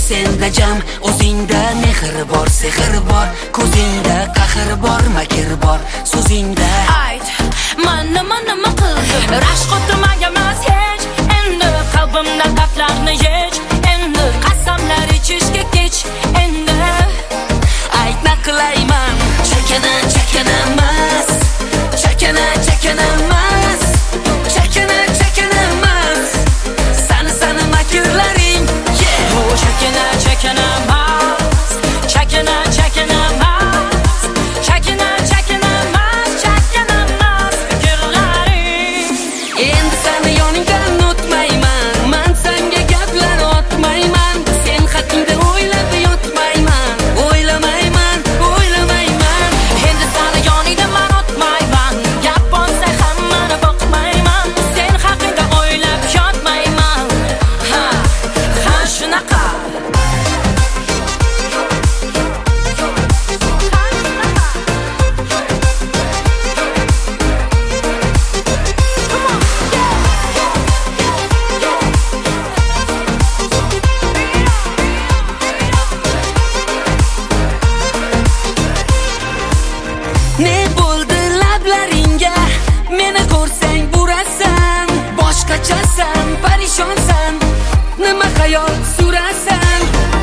senda jam, o'zingda mehr bor, sehr bor, ko'zingda qahr bor, makr bor, so'zingda ayt, nima qildim? Rashk o'tmaganmas hech, endi qalbimda dardlarni yech, endi qasamlar ichishga kech, endi aytma qilayman, chakana emas, chakana emas, chakana emas, sani makrlaring, oh chakana emas, chakana emas, chakana emas, fikrlaring. endi sani yoningdan o'tmayman, men senga gaplar otmayman, sen haqingda o'ylab yotmayman, o'ylamayman. Endi sani yoningda men o'tmayman, gap bo'lsa hammani boqmayman, sen haqingda o'ylab yotmayman. Ha shunaqa. Ne bo'ldi lablaringga, meni ko'rsang burasan, boshqachasan, parishonsan, nima hayot surasan.